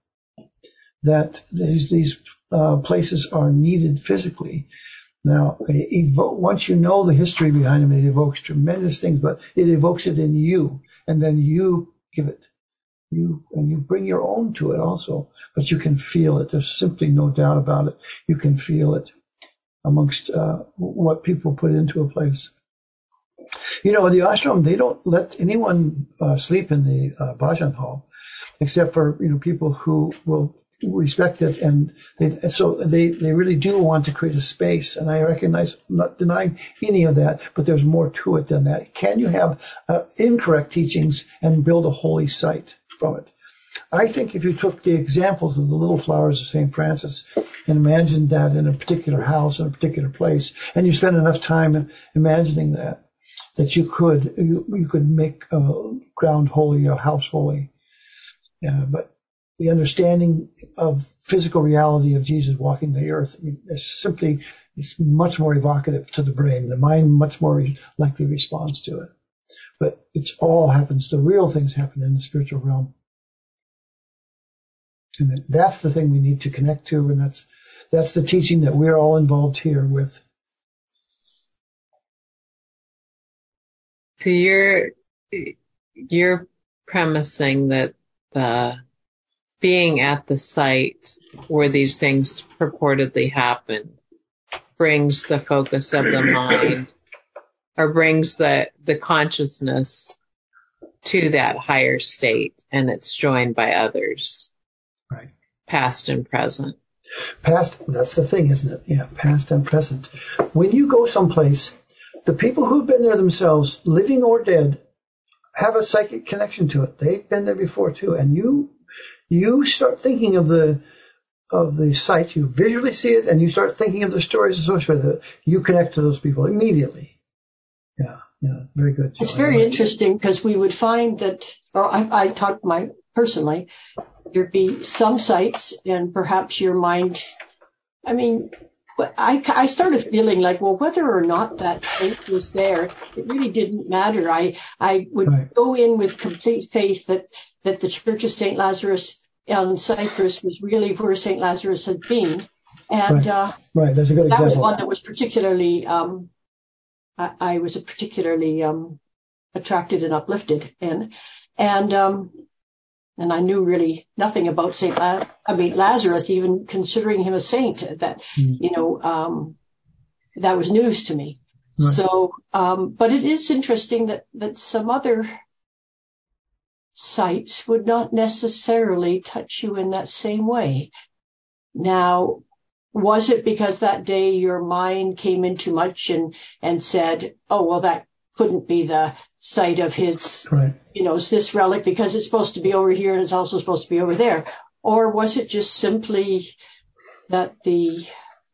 that these places are needed physically. Now, once you know the history behind them, it evokes tremendous things, but it evokes it in you, and then you give it. You bring your own to it also, but you can feel it. There's simply no doubt about it. You can feel it amongst what people put into a place. The ashram, they don't let anyone sleep in the bhajan hall, except for people who will respect it, and they really do want to create a space. And I recognize, I'm not denying any of that, but there's more to it than that. Can you have incorrect teachings and build a holy site from it? I think if you took the examples of the little flowers of St. Francis and imagined that in a particular house, in a particular place, and you spend enough time imagining that you could make a ground holy, a house holy. But the understanding of physical reality of Jesus walking the earth, it's much more evocative to the brain. The mind much more likely responds to it. But it all happens. The real things happen in the spiritual realm. And that's the thing we need to connect to, and that's the teaching that we're all involved here with. So you're premising that being at the site where these things purportedly happen brings the focus of the mind, or brings the consciousness to that higher state, and it's joined by others. Right. Past and present. Past, that's the thing, isn't it? Yeah, past and present. When you go someplace, the people who've been there themselves, living or dead, have a psychic connection to it. They've been there before too. And you start thinking of the site, you visually see it, and you start thinking of the stories associated with it. You connect to those people immediately. Yeah, very good. It's very interesting because we would find that, or I talk personally, there'd be some sites and perhaps your mind, I mean, I started feeling like, well, whether or not that saint was there, it really didn't matter. I would go in with complete faith that the Church of St. Lazarus on Cyprus was really where St. Lazarus had been. And right. That's a good example. That was one that was particularly, I was particularly attracted and uplifted in. And I knew really nothing about Lazarus, even considering him a saint. That that was news to me. Right. So, but it is interesting that some other sites would not necessarily touch you in that same way. Now, was it because that day your mind came in too much and said, oh, well, that couldn't be the site of his, it's this relic because it's supposed to be over here and it's also supposed to be over there? Or was it just simply that it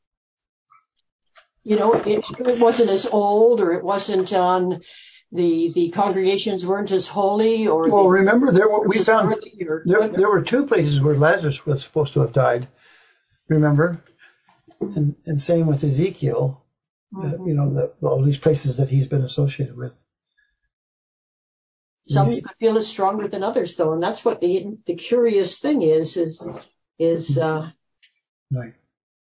wasn't as old, or it wasn't on the congregations weren't as holy, or remember there were two places where Lazarus was supposed to have died. Remember, and same with Ezekiel. All these places that he's been associated with. Some you could feel is stronger than others, though, and that's what the curious thing is. Right.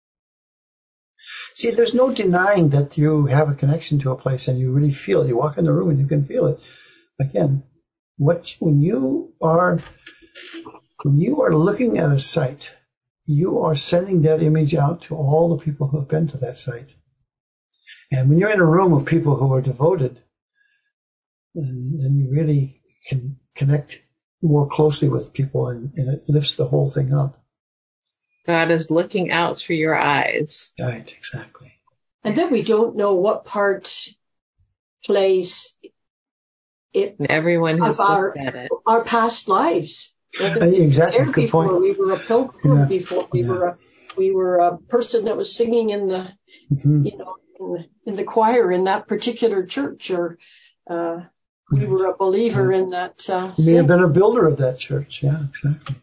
See, there's no denying that you have a connection to a place and you really feel it. You walk in the room and you can feel it. Again, when you are looking at a site, you are sending that image out to all the people who have been to that site. And when you're in a room of people who are devoted, then you really can connect more closely with people, and it lifts the whole thing up. God is looking out through your eyes. Right, exactly. And then we don't know what part plays it. And everyone has looked at it. Our past lives. Exactly. Good point. We were a pilgrim before. We were a person that was singing in the, in the choir in that particular church, or we were a believer in that. You may have been a builder of that church. Yeah, exactly.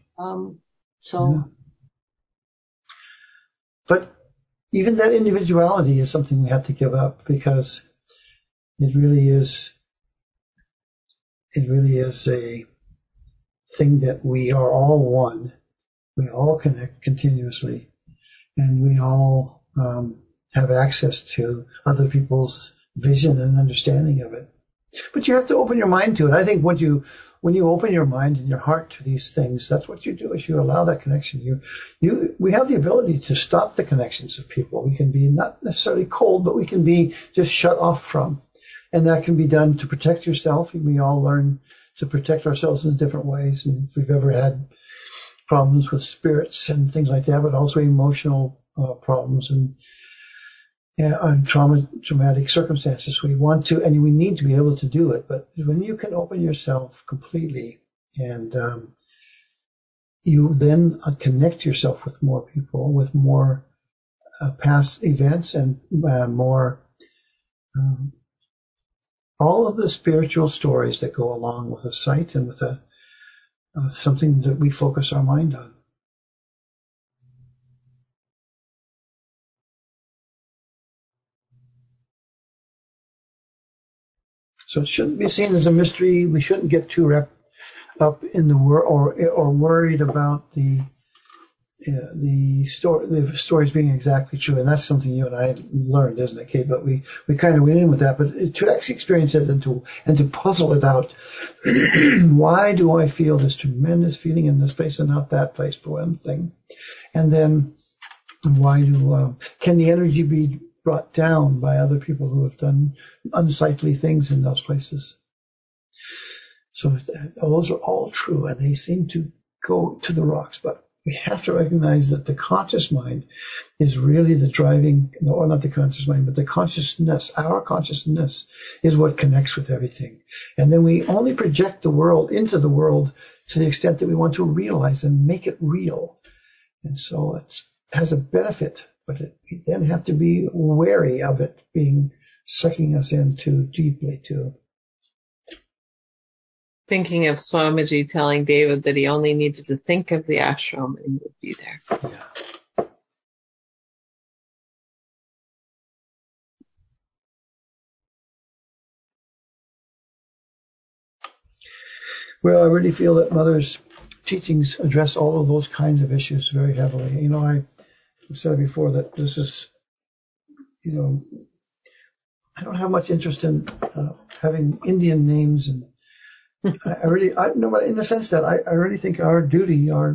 But even that individuality is something we have to give up, because it really is a thing that we are all one. We all connect continuously, and we all have access to other people's vision and understanding of it. But you have to open your mind to it. I think when you open your mind and your heart to these things, that's what you do, is you allow that connection. We have the ability to stop the connections of people. We can be not necessarily cold, but we can be just shut off from. And that can be done to protect yourself. We all learn to protect ourselves in different ways. And if we've ever had problems with spirits and things like that, but also emotional problems and traumatic circumstances, we want to, and we need to be able to do it. But when you can open yourself completely, and you then connect yourself with more people, with more past events, and more all of the spiritual stories that go along with a site and with something that we focus our mind on. So it shouldn't be seen as a mystery. We shouldn't get too wrapped up in the or worried about the stories being exactly true. And that's something you and I learned, isn't it, Kate? But we kind of went in with that. But to actually experience it and to puzzle it out. Why do I feel this tremendous feeling in this place and not that place, for one thing? And then why can the energy be brought down by other people who have done unsightly things in those places? So those are all true, and they seem to go to the rocks. But we have to recognize that the conscious mind is really the driving, or not the conscious mind, but the consciousness, our consciousness is what connects with everything. And then we only project the world into the world to the extent that we want to realize and make it real. And so it has a benefit, but we then have to be wary of it being sucking us in too deeply too. Thinking of Swamiji telling David that he only needed to think of the ashram and he would be there. Yeah. Well, I really feel that Mother's teachings address all of those kinds of issues very heavily. You know, I've said before that this is, you know, I don't have much interest in having Indian names, and I really no, but in the sense that I really think our duty, our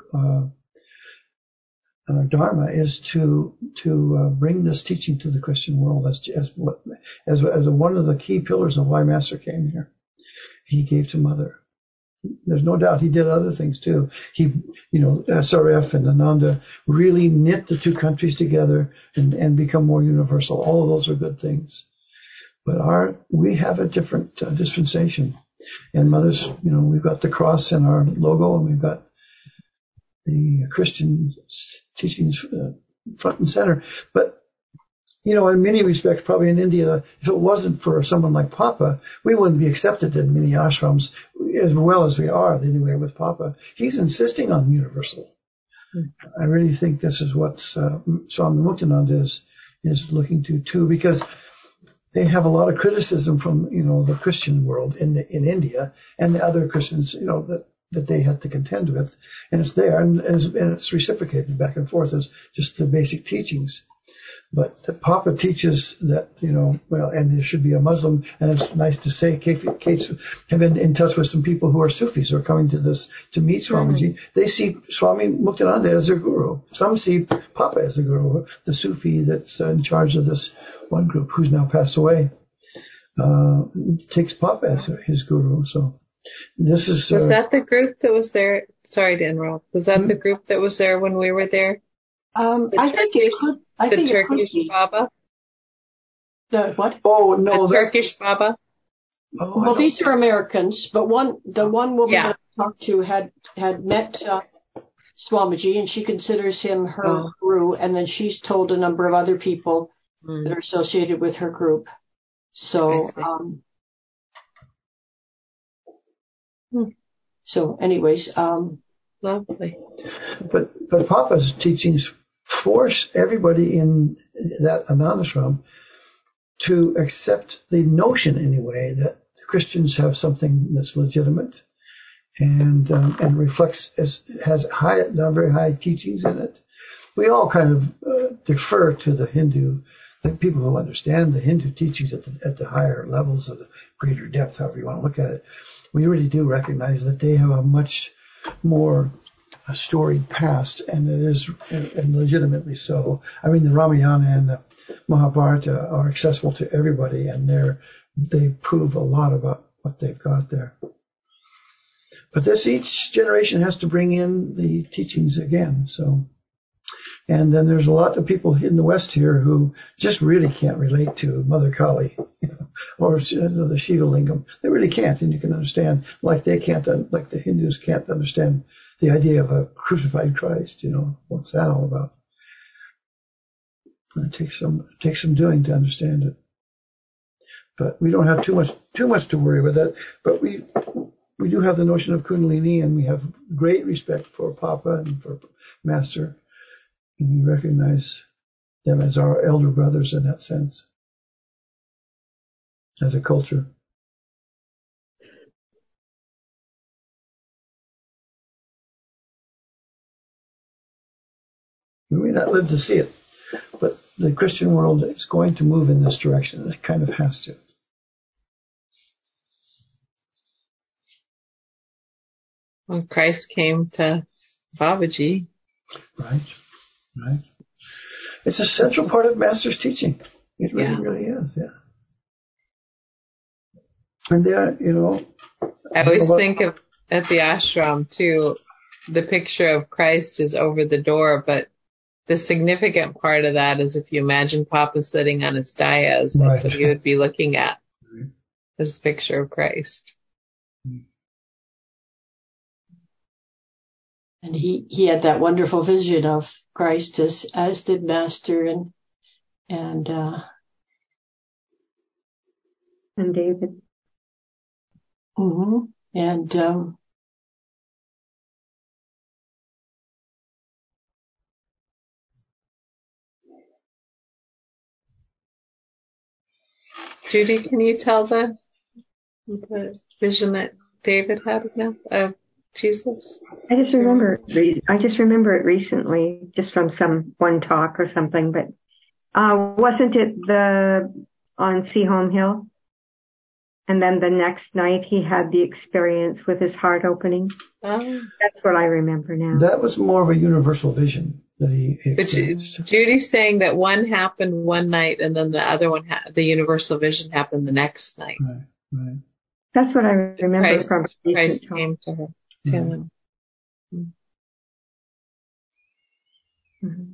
dharma is to bring this teaching to the Christian world as one of the key pillars of why Master came here. He gave to Mother. There's no doubt he did other things too. He, SRF and Ananda really knit the two countries together and become more universal. All of those are good things. But we have a different dispensation. And Mother's, we've got the cross in our logo, and we've got the Christian teachings front and center. But in many respects, probably in India, if it wasn't for someone like Papa, we wouldn't be accepted in many ashrams as well as we are anyway with Papa. He's insisting on universal. I really think this is what Swami Muktananda is looking to too, because they have a lot of criticism from the Christian world in India and the other Christians that they have to contend with, and it's there and it's reciprocated back and forth as just the basic teachings. But the Papa teaches that, and there should be a Muslim, and it's nice to say Kate's have been in touch with some people who are Sufis who are coming to meet Swamiji. They see Swami Muktananda as their guru. Some see Papa as a guru, the Sufi that's in charge of this one group who's now passed away, takes Papa as his guru. So this is... Was that the group that was there? Sorry to interrupt. Was that the group that was there when we were there? I think it could. I think it could be. Baba? The what? Oh, no. The Turkish Baba? Oh, well, these are Americans, but the one woman that I talked to had met Swamiji, and she considers him her guru, and then she's told a number of other people that are associated with her group. So, anyways, lovely. But Papa's teachings force everybody in that Anandashram to accept the notion, anyway, that Christians have something that's legitimate and has very high teachings in it. We all kind of defer to the people who understand the Hindu teachings at the higher levels of the greater depth, however you want to look at it. We really do recognize that they have a much more storied past, and it is, and legitimately so. I mean, the Ramayana and the Mahabharata are accessible to everybody, and they prove a lot about what they've got there. But each generation has to bring in the teachings again. So, and then there's a lot of people in the West here who just really can't relate to Mother Kali, or the Shiva Lingam. They really can't, and you can understand, like the Hindus can't understand the idea of a crucified Christ. What's that all about? It takes some doing to understand it. But we don't have too much to worry with that. But we do have the notion of Kundalini, and we have great respect for Papa and for Master, and we recognize them as our elder brothers in that sense, as a culture. We may not live to see it, but the Christian world is going to move in this direction. It kind of has to. When Christ came to Babaji. Right. It's a central part of Master's teaching. It really is, yeah. And there, I always think of at the ashram too, the picture of Christ is over the door, but the significant part of that is if you imagine Papa sitting on his dais, that's what he would be looking at. This picture of Christ. And he had that wonderful vision of Christ as did Master and David. Mm-hmm. And Judy, can you tell the vision that David had of Jesus? I just remember it recently, just from one talk or something. But wasn't it on Seaholm Hill? And then the next night he had the experience with his heart opening. Oh. That's what I remember now. That was more of a universal vision that he experienced. But Judy's saying that one happened one night and then the other one, the universal vision happened the next night. Right. That's what I remember from Christ came to her, to him. Mm-hmm.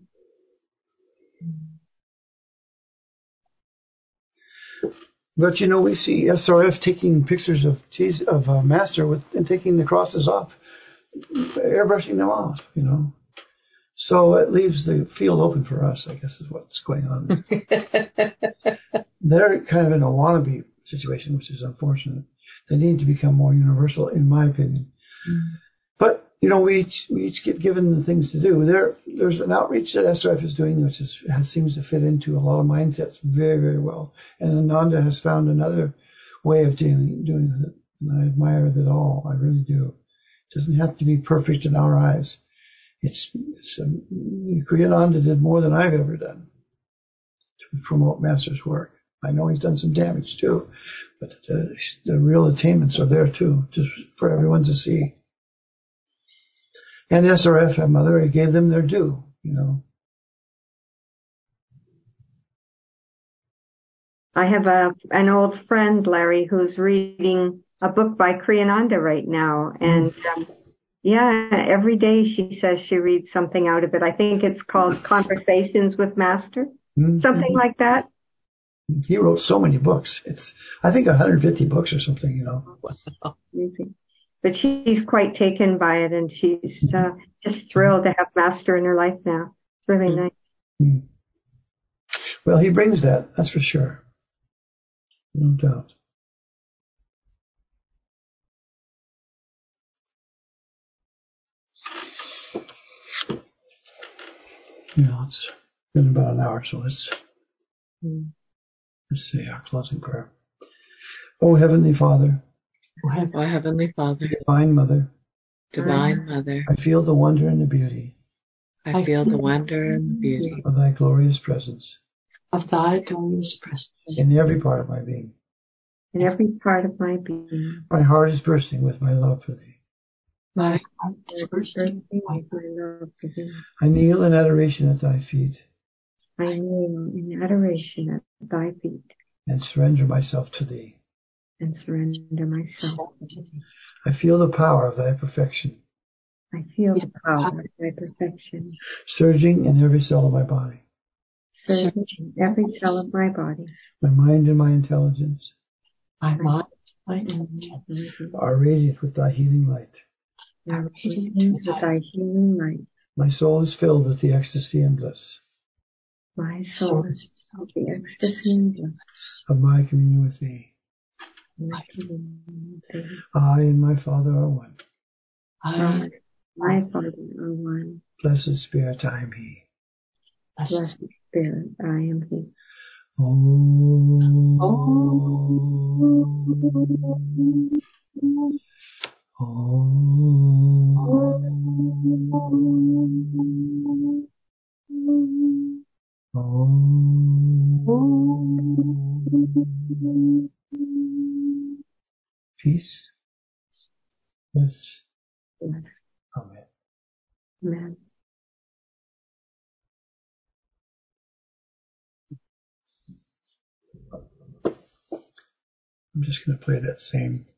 But we see SRF taking pictures of Jesus, of Master and taking the crosses off, airbrushing them off. So it leaves the field open for us, I guess, is what's going on. They're kind of in a wannabe situation, which is unfortunate. They need to become more universal, in my opinion. Mm-hmm. But we each get given the things to do. There's an outreach that SRF is doing, which seems to fit into a lot of mindsets very, very well. And Ananda has found another way of doing it, and I admire that all. I really do. It doesn't have to be perfect in our eyes. Kriyananda did more than I've ever done to promote Master's work. I know he's done some damage too, but the real attainments are there too, just for everyone to see. And SRF and Mother, I gave them their due, I have an old friend, Larry, who's reading a book by Kriyananda right now. And every day she says she reads something out of it. I think it's called Conversations with Master, something like that. He wrote so many books. It's, I think, 150 books or something, Wow. But she's quite taken by it, and she's just thrilled to have Master in her life now. It's really nice. Well, he brings that's for sure. No doubt. It's been about an hour, so let's say our closing prayer. Oh, Heavenly Father. Oh, Heavenly Father. Divine Mother. Divine Mother. I feel the wonder and the beauty. I feel the wonder and the beauty of thy glorious presence. Of thy glorious presence. In every part of my being. In every part of my being. My heart is bursting with my love for thee. My heart is bursting with my love for thee. I kneel in adoration at thy feet. I kneel in adoration at thy feet. And surrender myself to thee. And surrender myself to thee. I feel the power of thy perfection. I feel the power of thy perfection. Surging in every cell of my body. Surging in every cell of my body. My mind and my intelligence. My mind and my intelligence. Are radiant with thy healing light. Are radiant with thy healing light. My soul is filled with the ecstasy and bliss. My soul is filled with the ecstasy and bliss. Of my communion with thee. I and my Father are one. I, my Father, are one. Blessed Spirit, I am He. Blessed Spirit, I am He. Oh. Peace. Yes. Amen. Amen. I'm just going to play that same